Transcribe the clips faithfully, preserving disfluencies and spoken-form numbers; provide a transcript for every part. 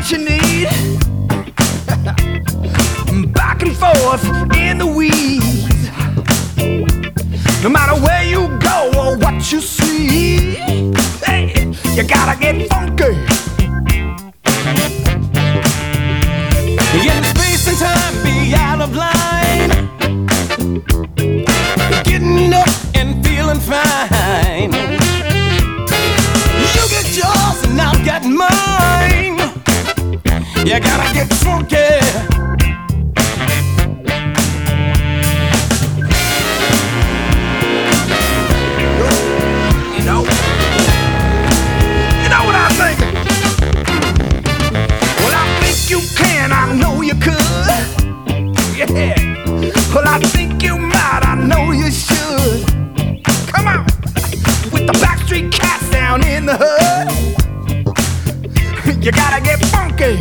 what you need. Back and forth in the weeds. No matter where you go or what you see, hey, you gotta get funky. In space and time, be out of line. Getting up and feeling fine. You get yours and I've got mine. You gotta get funky. You know, you know what I'm thinking? Well, I think you can, I know you could. Yeah. Well, I think you might, I know you should. Come on, with the Backstreet Cats down in the hood. You gotta get funky.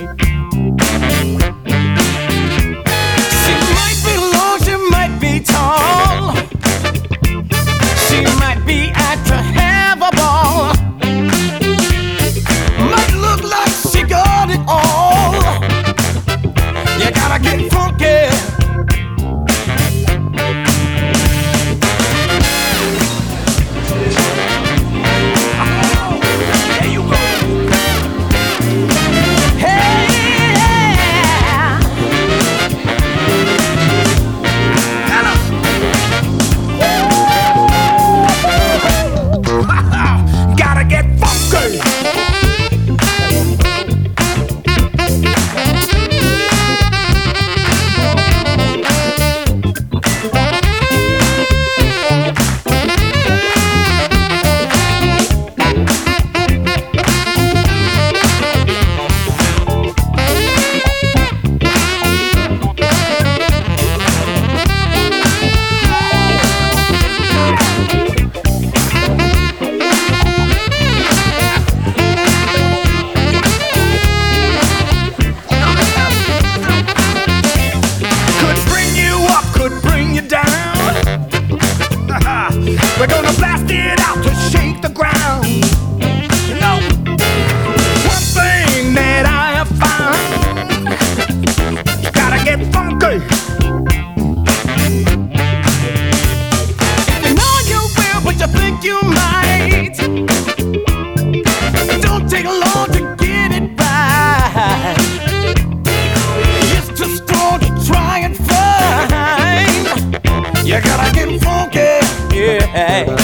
She might be long, she might be tall. She might be out to have a ball. Might look like she got it all. You gotta get funky. There you go. Gotta get funky. We're gonna blast it out to shake the ground. You know, one thing that I have found, you gotta get funky. You know you will, but you think you might. It don't take long to get it right. It's too strong to try and find. You gotta get funky. Yeah.